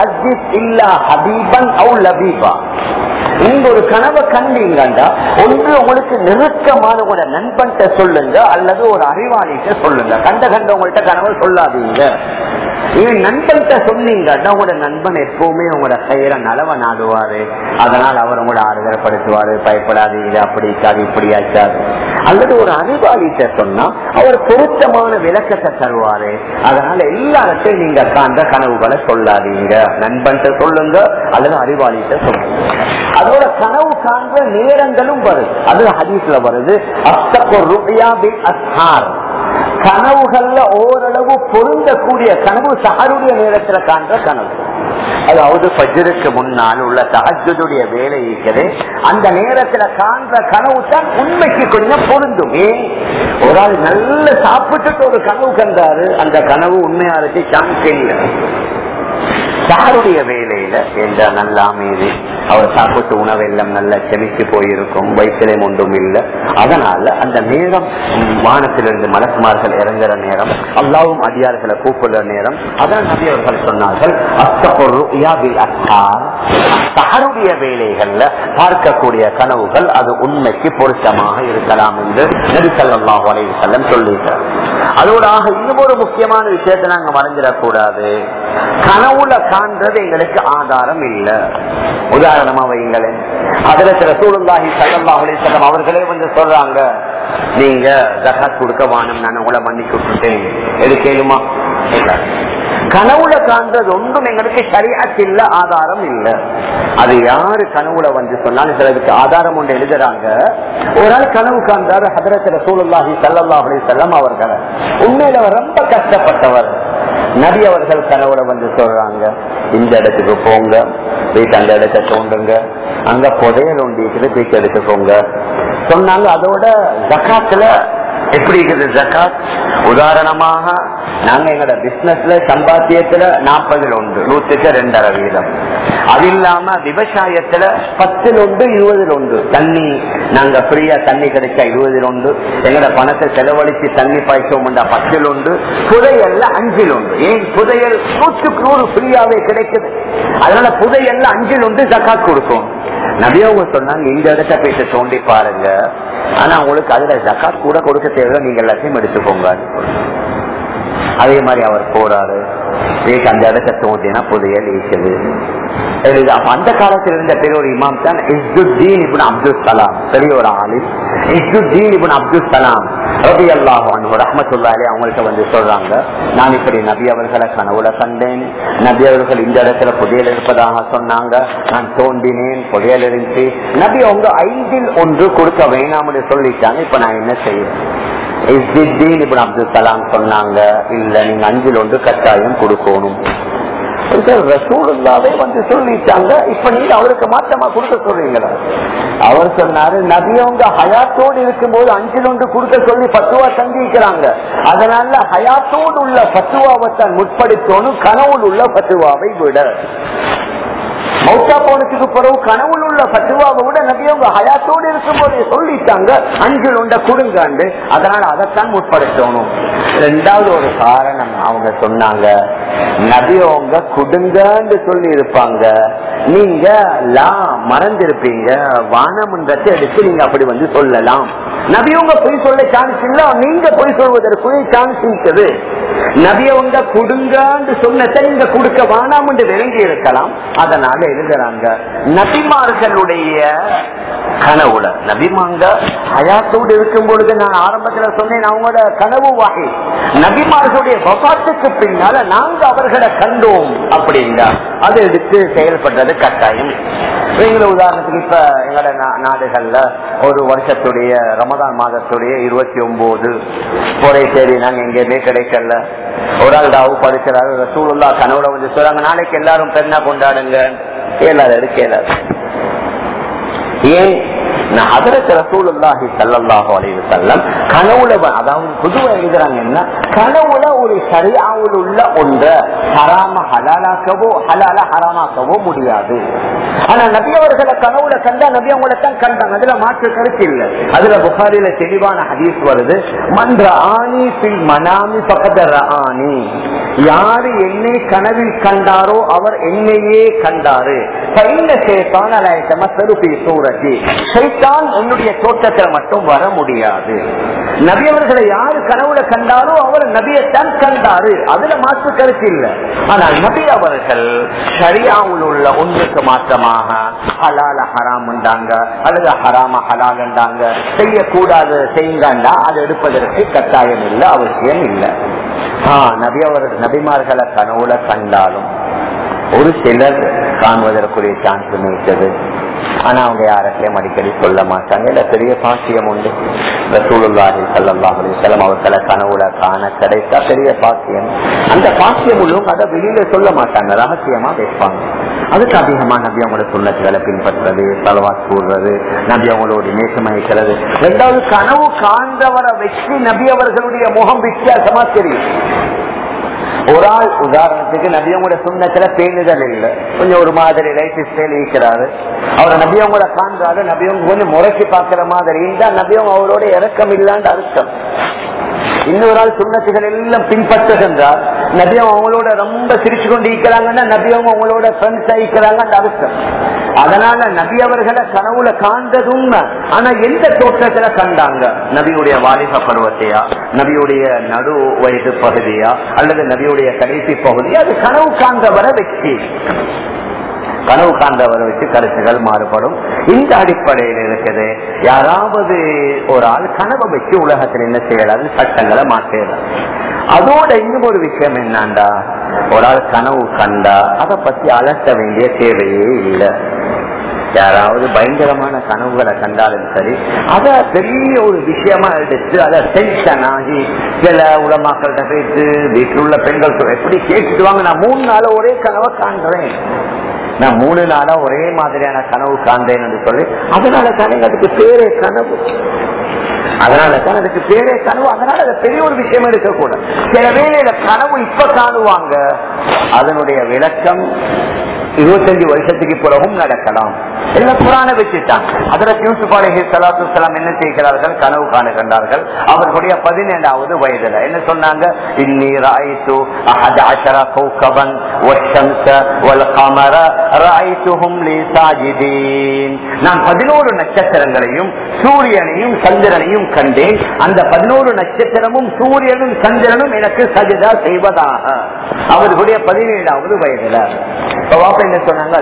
நீங்க ஒரு கனவை கண்டீங்கண்டா ஒன்று உங்களுக்கு நெருக்கமான ஒரு நண்பன்கிட்ட சொல்லுங்க, அல்லது ஒரு அறிவாளிகிட்ட சொல்லுங்க. கண்ட கண்ட உங்கள்கிட்ட கனவை சொல்லாதீங்க. இவன் நண்பன்கிட்ட சொன்னீங்கன்னா உங்களோட நண்பன் எப்பவுமே உங்களோட பெயரை நலவை நாடுவாரு. அதனால் அவர் உங்களோட ஆறுதல்படுத்துவாரு, பயப்படாதீங்க, அப்படி இருக்காது, இப்படி ஆச்சாது. அல்லது ஒரு அறிவாளிகிட்ட சொன்னா அவர் பொருத்தமான விளக்கத்தை தருவாரு. அதனால எல்லார்ட்டையும் நீங்க காண்ற கனவுகளை சொல்லாதீங்க. நண்பன்கிட்ட சொல்லுங்க, அல்லது அறிவாளிகிட்ட சொல்லுங்க. அதோட கனவு காண்ற நேரங்களும் வருது. அது ஹதீஸ்ல வருது. கனவுகள்ல ஓரளவு பொருந்தக்கூடிய கனவு சஹருடைய நேரத்துல காண்ற கனவு. அதாவது ஃபஜ்ருக்கு முன்னால் உள்ள தஹஜ்ஜுடைய வேலை இருக்குது. அந்த நேரத்துல காண்ற கனவு தான் உண்மைக்கு கொஞ்சம் பொருந்தும். ஒரு ஆள் நல்ல சாப்பிட்டுட்டு ஒரு கனவு கண்டாரு, அந்த கனவு உண்மையா இருக்கு, சான்ஸ் இல்லை. சஹருடைய வேலையில என்ற நல்ல அமைதி, அவர் சாப்பிட்டு உணவெல்லாம் நல்லா செமிச்சு போயிருக்கும், வயிற்றிலே ஒன்றும் இல்லை. அதனால அந்த நேரம் வானத்திலிருந்து மலக்குமார்கள் இறங்குற நேரம், அல்லாவும் அடியார்களை கூப்பிடுற நேரம். அதனால் நபி அவர்கள் சொன்னார்கள், சஹருடைய வேலைகள்ல பார்க்கக்கூடிய கனவுகள் அது உண்மைக்கு பொருத்தமாக இருக்கலாம் என்று நபி ஸல்லல்லாஹு அலைஹி வஸல்லம் சொல்லியிருக்கிறார். அதோட இன்னும் ஒரு முக்கியமான விஷயத்தை நாங்க மறந்துடக்கூடாது. கனவுல காண்றது எங்களுக்கு ஆதாரம் இல்ல. உதாரணமா வைங்களேன், ஹஜ்ரத் ரசூலுல்லாஹி ஸல்லல்லாஹு அலைஹி வஸல்லம் அவர்களே வந்து சொல்றாங்க, நீங்க ஜகாத் கொடுக்க வாணும், நான் உங்களை மன்னிச்சு விட்டுட்டேன், எடுக்கலுமா? கனவுல காண்றது ஒன்றும் எங்களுக்கு ஷரீஅத் இல்ல, ஆதாரம் இல்ல. அது யாரு கனவுல வந்து சொன்னாலும் சிலருக்கு ஆதாரம் ஒன்று எழுதுறாங்க. ஒரு ஆள் கனவு காண்றாரு ஹஜ்ரத் ரசூலுல்லாஹி ஸல்லல்லாஹு அலைஹி வஸல்லம் அவர்களை. உண்மையில ரொம்ப கஷ்டப்பட்டவர். நபி அவர்கள் கனவுல வந்து சொல்றாங்க, இந்த இடத்துக்கு போங்க, போயிட்டு அந்த இடத்தை தோண்டுங்க, அங்க புதையல் ஒண்டிட்டு போயிட்டு எடுத்துக்கோங்க சொன்னாங்க. அதோட ஜகாத்துல எப்படி இருக்குது ஜகாத்? உதாரணமாக நாங்க எங்களோட பிசினஸ்ல சம்பாத்தியத்துல நாற்பதுல ஒன்று, நூற்றுக்கு ரெண்டரை வீதம். அது இல்லாம விவசாயத்துல பத்தில் ஒன்று, இருபதுல ஒன்று. தண்ணி நாங்க ஃப்ரீயா தண்ணி கிடைச்சா இருபதுல ஒன்று, எங்களோட பணத்தை செலவழிச்சு தண்ணி பாய்ச்சோம் பத்தில் ஒன்று, புதையல்ல அஞ்சில் ஒன்று. ஏன் புதையல் நூற்றுக்கு நூறு ஃப்ரீயாவே கிடைக்குது, அதனால புதையல்ல அஞ்சில் ஒன்று ஜகாத் கொடுக்கும். நபியவங்க சொன்னாங்க, இந்த இடத்த போயிட்டு தோண்டி பாருங்க, ஆனா உங்களுக்கு அதுல ஜகாத் கூட கொடுக்க தேவை, நீங்க எல்லாத்தையும் எடுத்துக்கோங்க. அதே மாதிரி அவர் போறாரு, அந்த இடத்த தோண்டினா புதையல் இருக்குது. அந்த காலத்தில் இருந்த பெரிய ஒரு இமாம் தான் இஸ்துத்தீன் இப்னு அப்துல் சலாம், பெரிய ஒரு ஆலிம் இஸ்துத்தீன் இப்னு அப்துல் சலாம் ரலியல்லாஹு அன்ஹு ரஹ்மத்துல்லாஹி அலைஹி அவங்கள்ட்ட வந்து சொல்றாங்க, நான் இப்படி நபி அவர்களை கனவுல கண்டேன், நபி அவர்கள் இந்த இடத்துல புதையல் இருப்பதாக சொன்னாங்க, நான் தோண்டினேன், புதையல் இருந்துச்சு. நபி அவங்க ஐந்தில் ஒன்று கொடுக்க வேணாம்னு சொல்லிட்டாங்க, இப்ப நான் என்ன செய்யறேன்? அப்துல் கலாம் சொன்னாங்க, இல்ல நீங்க அஞ்சில் ஒன்று கட்டாயம் கொடுக்கணும். ரசூலுல்லாஹ்வே வந்து சொல்லிட்டாங்க, இப்ப நீங்க அவருக்கு மாற்றமா கொடுக்க சொல்றீங்களா? அவர் சொன்னாரு, நபியவங்க ஹயாத்தோடு இருக்கும் போது அஞ்சில் ஒன்று கொடுக்க சொல்லி பத்துவா சந்திக்கிறாங்க, அதனால ஹயாத்தோடு உள்ள பத்துவாவை தான் முற்படுத்தணும், கனவுள் உள்ள பத்துவாவை விட. மௌத்தா போனதுக்கு பிறகு கனவுல உள்ள பத்துவாவை விட நபி அவங்க ஹயாத்தோடு இருக்கும் போது சொல்லிட்டாங்க அஞ்சு ஒன்றை கொடுங்காண்டு. அதனால அதைத்தான் முற்படுத்தணும். ரெண்டாவது ஒரு காரணம் அவங்க சொன்னாங்க, நபி அவங்க கொடுங்கன்னு சொல்லி இருப்பாங்க, நீங்க லா மறந்திருப்பீங்க, வானமன்றத்தை எடுத்து நீங்க அப்படி வந்து சொல்லலாம். நபி அவங்க பொய் சொல்ல சான்ஸ் இல்ல, நீங்க பொய் சொல்வதற்கு சான்ஸ் இருக்குது. நபி அவங்க கொடுங்கன்னு சொன்னதை நீங்க கொடுக்க வானாம் என்று விளங்கி இருக்கலாம். அதனால எழுதுறாங்க, நபிமார்களுடைய கனவுல, நபிமாங்க ஹயாத்தோடு இருக்கும் பொழுது நான் ஆரம்பத்துல சொன்னேன் அவங்களோட கனவு வகை, நபிமார்களுடைய வபாத்துக்கு பின்னால நாங்க அவர்களை கண்டோம் அப்படின்னா அதை எடுத்து செயல்படுறது கட்டாயம். எங்களை உதாரணத்துக்கு இப்ப எங்களோட நாடுகள்ல ஒரு வருஷத்துடைய ரமதான் மாதத்துடைய இருபத்தி ஒன்பது பொறை சரி நாங்க எங்கேயுமே கிடைக்கல. ஒரு ஆள் தாவு படிக்கிறாரு, ரசூலுல்லா கனவுல வந்து சொல்றாங்க நாளைக்கு எல்லாரும் பெண்ணா கொண்டாடுங்க. எல்லாரும் எடுக்கல. ஏன்? ரசூலுல்லாஹி ஸல்லல்லாஹு அலைஹி வஸல்லம் கனவுல, அதாவது பொதுவா எழுதுறாங்க என்ன, கனவுல ஒரு ஷரியாவில் உள்ள ஒன்றை ஹராம ஹலாலாக்கவோ ஹலால ஹராமாக்கவோ முடியாது. ஆனா நபி அவர்களை கனவுல கண்டா நபி அவங்களை தான் கண்டாங்க, அதுல மாற்று கருத்து இல்லை. அதுல புகாரில தெளிவான ஹதீஸ் வருது, மன் ரஆனி ஃபில் மனாமி ஃபகத் ரஆனி, யாரு என்னை கனவில் கண்டாரோ அவர் என்னையே கண்டாரு. ஃபைன்ன ஷைத்தான லா யதமஸ்ஸலு ஃபீ சூரத்தி, ஷைத்தான் என்னுடைய தோற்றத்தில் மட்டும் வர முடியாது. நபி அவர்களை யாரு கனவுல கண்டாரோ அவர் நபியைத்தான் கண்டாரு, அதுல மாற்று கருத்து இல்லை. ஆனால் நபி அவர்கள் ஷரியாவில் உள்ள ஒன்றுக்கு மாற்றமாக ஹலால ஹராம் உண்டாங்க அல்லது ஹராம ஹலால் உண்டாங்க, செய்யக்கூடாது செய்யுங்கண்டா அது எடுப்பதற்கு கட்டாயம் இல்லை, அவசியம் இல்லை. ஆஹ் நபி அவர்கள் நபிமார்களை கனவுல கண்டாலும் ஒரு சிலர் காண்பதற்குரிய சான்ஸ் இருக்குது. ஆனா அவங்க யாருக்கையும் அடிக்கடி சொல்ல மாட்டாங்க. இல்ல பெரிய பாக்கியம் உண்டு. ரசூலுல்லாஹி ஸல்லல்லாஹு அலைஹி வஸல்லம் அவர்களை கனவுல காண கிடைத்தா பெரிய பாக்கியம். அந்த பாக்கியம் உள்ளவங்க அதை வெளியில சொல்ல மாட்டாங்க, ரகசியமா வைப்பாங்க. அதுக்கு அதிகமா நபி அவங்களோட சுன்னத்துகளை பின்பற்றுறது, ஸலவாத் கூறுறது, நபி அவங்களோட நேசமாய்க்கிறது. ரெண்டாவது, கனவு காண்றவரை வச்சு நபி அவர்களுடைய முகம் வித்தியாசமா தெரியும். ஒரு ஆள் உதாரணத்துக்கு நபியவங்களோட சுண்ணத்துல பேணுதல் இல்லை, கொஞ்சம் ஒரு மாதிரி லைஃப் ஸ்டைல் இருக்கிறாரு, அவரை நபியவங்கள காண்றாரு, நபியவங்க கொஞ்சம் முறைக்கு பாக்குற மாதிரி இருந்தா நபியவங்க அவரோட இறக்கம் இல்லான்னு அர்த்தம். இன்னொரு ஆள் சுண்ணத்துகள் எல்லாம் பின்பற்றுகின்றார், நபியம் அவங்களோட ரொம்ப சிரிச்சு கொண்டு இருக்கிறாங்கன்னா நபியவங்க அவங்களோட ஃப்ரெண்ட்ஸ் ஆகிக்கிறாங்கன்னு அர்த்தம். அதனால நபி அவர்களை கனவுல காண்றது உண்மை. ஆனா எந்த தோற்றத்துல கண்டாங்க? நபியுடைய வாலிப பருவத்தையா, நபியுடைய நடு வயது பகுதியா, அல்லது நபியுடைய கடைசி பகுதியா? அது கனவு காண்றவரை வச்சு கனவு காண்றவரை வச்சு கருத்துகள் மாறுபடும். இந்த அடிப்படையில் இருக்குது. யாராவது ஒரு ஆள் கனவை வச்சு உலகத்தில் என்ன செய்யலாது? சட்டங்களை மாற்றலாம். அதோட இன்னும் ஒரு விஷயம் என்னண்டா, ஒரு ஆள் கனவு கண்டா அதை பத்தி அலட்ட வேண்டிய தேவையே இல்லை. யாராவது பயங்கரமான கனவுகளை கண்டாலும் சரி, அத பெரிய ஒரு விஷயமா எடுத்து அதை டென்ஷன் ஆகி சில உலமாக்கள்கிட்ட போயிட்டு வீட்டில் உள்ள பெண்கள் எப்படி கேட்டுடுவாங்க, நான் மூணு நாள ஒரே கனவை காண்றேன், நான் மூணு நாளா ஒரே மாதிரியான கனவு காண்றேன் என்று சொல்லி, அதனால தானே அதுக்கு பேரே கனவு, அதனால தான் அதுக்கு பேரே கனவு. அதனால அது பெரிய ஒரு விஷயம் இருக்கக்கூடாது. சில வேளையில கனவு இப்ப காணுவாங்க, அதனுடைய விளக்கம் இருபத்தஞ்சு வருஷத்துக்கு பிறகும் நடக்கலாம். எல்லாம் புராண வச்சுட்டாங்க. அதற்கு யூசுப் அலைஹிஸ்ஸலாத்து வஸ்ஸலாம் என்ன செய்கிறார்கள்? கனவு காணுகின்றார்கள். அவர்களுடைய பதினேழாவது வயதுல என்ன சொன்னாங்க? இன்னி ரஅய்து அஹத அஷர கௌகபன் வஷ்ஷம்ஸ வல் கமர ரஅய்துஹும் லி சாஜிதீன். நான் பதினோரு நட்சத்திரங்களையும் சூரியனையும் சந்திரனையும் கண்டேன். அந்த பதினோரு நட்சத்திரமும் சூரியனும் சந்திரனும் எனக்கு சஜிதா செய்வதாக. அவர்களுடைய பதினேழாவது வயதுல என்ன சொன்னாங்க?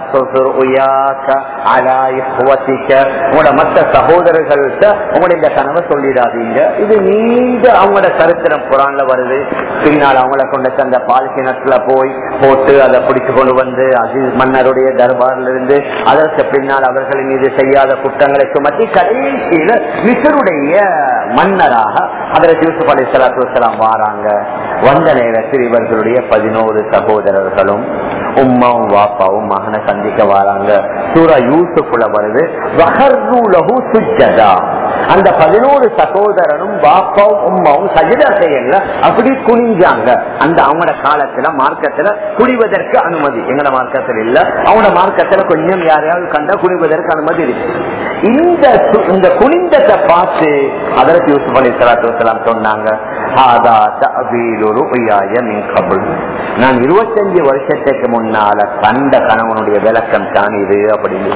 உங்களோட மற்ற சகோதரர்கள்ட்ட உங்களோட இந்த கனவை சொல்லிடாதீங்க. இது நீண்ட அவங்களோட சரித்திரம் புராணல வருது. பின்னால் அவங்கள கொண்டு அந்த பால் கிணத்துல போய் போட்டு அதை பிடிச்சு கொண்டு வந்து அஜீஸ் மன்னருடைய தர்பாரில் இருந்து அதற்கு பின்னால் அவர்களின் மீது செய்யாத குற்றங்களை சுமத்தி கடைசியில மிஸ்ருடைய மன்னராக ஹஜ்ரத் யூசுப் அலைஹிஸ்ஸலாத்து வஸ்ஸலாம் வாராங்க. வந்த நேரத்தில் இவர்களுடைய பதினோரு சகோதரர்களும் உம்மாவும் வாப்பாவும் மகனை சந்திக்க வராங்க. சூரா யூசுப்ல வருது, அந்த பதினோரு சகோதரனும் பாப்பாவும் உம்மாவும் சஜிதா செய்யல, அப்படி குனிஞ்சாங்க. அந்த அவங்களோட காலத்துல மார்க்கத்துல குடிவதற்கு அனுமதி, எங்கட மார்க்கத்தில் இல்ல, அவங்களோட மார்க்கத்துல கொஞ்சம் யாரையாவது கண்டா குனிவதற்கு அனுமதி இருக்கு. இந்த இந்த குனிந்தத்தை பார்த்து அதற்கு யூசுப் அலைஹிஸ்ஸலாத்து வஸலாம் சொன்னாங்க, நான் இருபத்தஞ்சு வருஷத்துக்கு முன்னால கண்ட கணவனுடைய விளக்கம் தான் இது அப்படின்னு.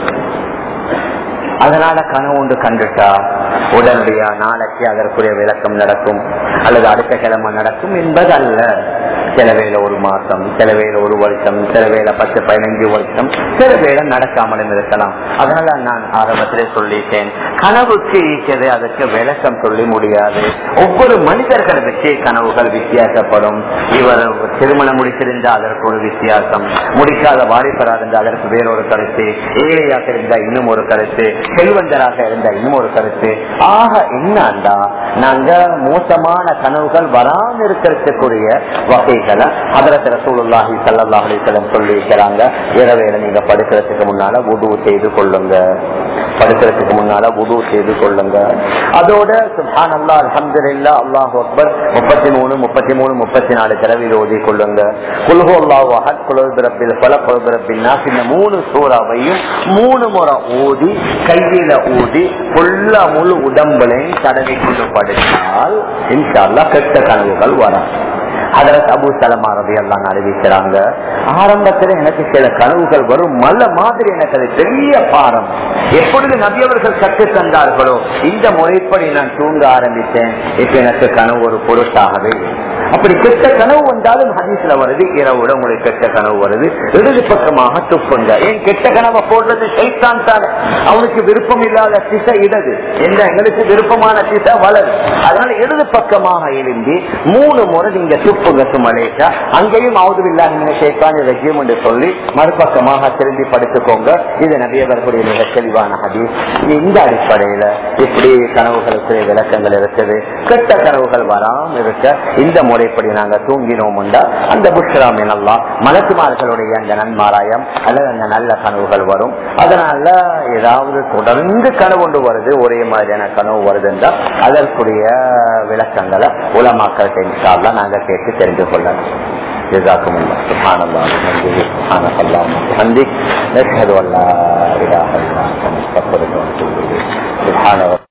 அதனால கனவு ஒன்று கண்டுட்டா உடனடியா நாளைக்கு அதற்குரிய விளக்கம் நடக்கும் அல்லது அடுத்த கிழமை நடக்கும் என்பது அல்ல. சில வேளை ஒரு மாசம், சில வேளை ஒரு வருஷம், சில வேளை பத்து பதினைஞ்சு வருஷம், சில வேளை நடக்காமலும் இருக்கலாம். அதனால நான் ஆரம்பத்திலே சொல்லிட்டேன், கனவுக்கு ஈக்கிறது அதற்கு விளக்கம் சொல்லி முடியாது. ஒவ்வொரு மனிதர்களுக்கு கனவுகள் வித்தியாசப்படும். இவர் திருமணம் முடித்திருந்தா அதற்கு ஒரு வித்தியாசம், முடிக்காத வாலிபராக இருந்தால் அதற்கு வேறொரு கருத்து, ஏழையாக இருந்தா இன்னும் ஒரு கருத்து, செல்வந்தராக இருந்தா இன்னும் ஒரு கருத்து. ஆக என்னண்டா நாங்க மோசமான கனவுகள் வராமல் இருக்கிறதுக்குரிய வகைகளை ஹதரத் ரசூலுல்லாஹி ஸல்லல்லாஹு அலைஹி வஸல்லம் சொல்லி இருக்கிறாங்க. இரவேளை நீங்க படுக்கிறதுக்கு முன்னால வுது செய்து கொள்ளுங்க, படுக்கிறதுக்கு முன்னால வுது செய்து கொள்ளுங்க. அதோட சுப்ஹானல்லாஹ் அல்ஹம்துலில்லாஹ் அல்லாஹு அக்பர் முப்பத்தி மூணு முப்பத்தி மூணு முப்பத்தி நாலு தடவை ஓதி கொள்ளுங்க. குல் ஹுவல்லாஹு அஹத், குல் பிரப்பில் ஃபலக், குல் பிரப்பின் நாஸ், இந்த மூணு சூறாவையும் மூணு முறை ஓதி கையில ஊதி புல்ல முழு உடம்புலையும் தடவி கொண்டு படுத்தால் இன்ஷா அல்லாஹ் கெட்ட கனவுகள் வரும். ஹதரத் அபூ சலமா ரலியல்லாஹு அறிவிக்கிறாங்க, ஆரம்பத்தில் எனக்கு சில கனவுகள் வரும், மல்ல மாதிரி எனக்கு அது பெரிய பாரம். எப்பொழுது நபி அவர்கள் கற்று தந்தார்களோ இந்த முறைப்படி நான் தூங்க ஆரம்பித்தேன். இப்ப எனக்கு கனவு ஒரு பொருட்டாகவே. அப்படி கெட்ட கனவு வந்தாலும் ஹதீஸ்ல வருது, இரவோட உங்களுக்கு கெட்ட கனவு வருது, இடது பக்கமாக துப்புங்க. ஏன் கெட்ட கனவை போடுறது ஷைத்தான் தானே, அவனுக்கு விருப்பம் இல்லாத திசை இடது, என்ன எங்களுக்கு விருப்பமான திசை வலது. அதனால இடது பக்கமாக எழுந்தி மூணு முறை நீங்க துப்புங்க சுமலேஷா. அங்கேயும் அவுதுபில்லாஹி ஷைத்தானிர் ரஜீம் என்று சொல்லி மறுபக்கமாக திரும்பி படுத்துக்கோங்க. இது நபியவர்களுடைய மிக தெளிவான ஹதீஸ். இந்த அடிப்படையில இப்படி கனவுகளுக்கு விளக்கங்கள் இருக்குது. கெட்ட கனவுகள் வராமல் இருக்க இந்த முறைப்படி நாங்க தூங்கினோம் உண்டா அந்த புஷ்ராமின் அல்லா மலக்குமார்களுடைய அந்த நன்மாராயம் அல்லது அந்த நல்ல கனவுகள் வரும். அதனால ஏதாவது தொடர்ந்து கனவு ஒன்று வருது, ஒரே மாதிரியான கனவு வருது என்றால் அதற்குரிய விளக்கங்களை உலமாக்கள்கிட்ட இன்ஷா அல்லாஹ் நாங்க கேட்டு தெரிந்து கொள்ளலாம். جزاكم الله سبحان الله وبحمده سبحانك اللهم وبحمدك نشهد ان لا اله الا انت نستغفرك ونتوب اليك. سبحان